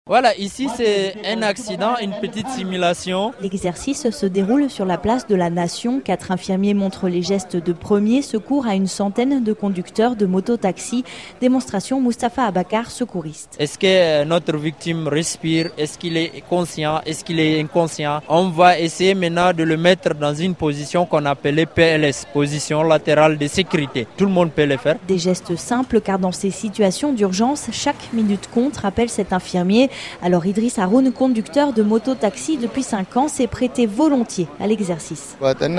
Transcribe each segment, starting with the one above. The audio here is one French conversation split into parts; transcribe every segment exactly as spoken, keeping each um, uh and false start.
Voilà, ici c'est un accident, une petite simulation. L'exercice se déroule sur la place de la Nation. Quatre infirmiers montrent les gestes de premier secours à une centaine de conducteurs de moto-taxi. Démonstration Moustapha Abakar, secouriste. Est-ce que notre victime respire? Est-ce qu'il est conscient? Est-ce qu'il est inconscient? On va essayer maintenant de le mettre dans une position qu'on appelait P L S, position latérale de sécurité. Tout le monde peut le faire. Des gestes simples car dans ces situations d'urgence, chaque minute compte, rappelle cet infirmier. Alors Idriss Haroun, conducteur de moto-taxi depuis cinq ans, s'est prêté volontiers à l'exercice.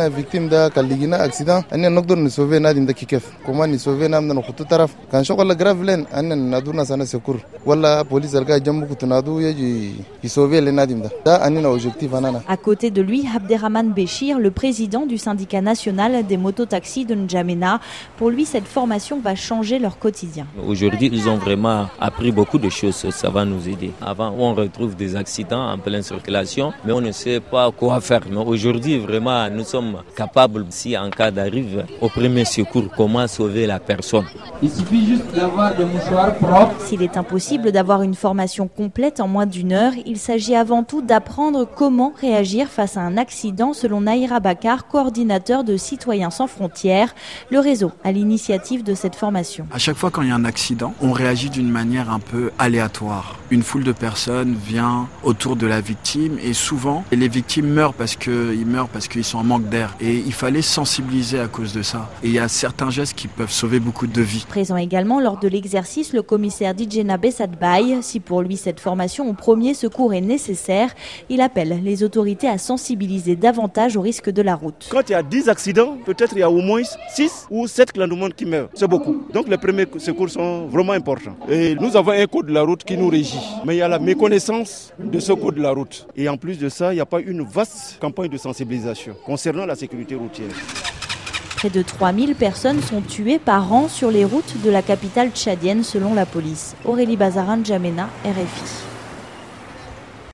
À côté de lui, Abderrahman Béchir, le président du syndicat national des moto-taxis de N'Djamena. Pour lui, cette formation va changer leur quotidien. Aujourd'hui, ils ont vraiment appris beaucoup de choses, ça va nous aider. Avant, on retrouve des accidents en pleine circulation, mais on ne sait pas quoi faire. Mais aujourd'hui, vraiment, nous sommes capables, si en cas d'arrive au premier secours, comment sauver la personne. Il suffit juste d'avoir des mouchoirs propres. S'il est impossible d'avoir une formation complète en moins d'une heure, il s'agit avant tout d'apprendre comment réagir face à un accident, selon Naïra Bakar, coordinateur de Citoyens sans frontières, le réseau à l'initiative de cette formation. À chaque fois quand il y a un accident, on réagit d'une manière un peu aléatoire. Une foule de personnes vient autour de la victime et souvent les victimes meurent parce qu'ils meurent parce qu'ils sont en manque d'air et il fallait sensibiliser à cause de ça. Et il y a certains gestes qui peuvent sauver beaucoup de vies. Présent également lors de l'exercice, le commissaire Djena Bessadbaye. Si pour lui cette formation au premier secours est nécessaire, il appelle les autorités à sensibiliser davantage au risque de la route. Quand il y a dix accidents, peut-être il y a au moins six ou sept clans de monde qui meurent. C'est beaucoup. Donc les premiers secours sont vraiment importants. Et nous avons un code de la route qui nous régit. Mais il y a la méconnaissance de ce code de la route. Et en plus de ça, il n'y a pas une vaste campagne de sensibilisation concernant la sécurité routière. Près de trois mille personnes sont tuées par an sur les routes de la capitale tchadienne selon la police. Aurélie Bazarin, N'Djamena, R F I.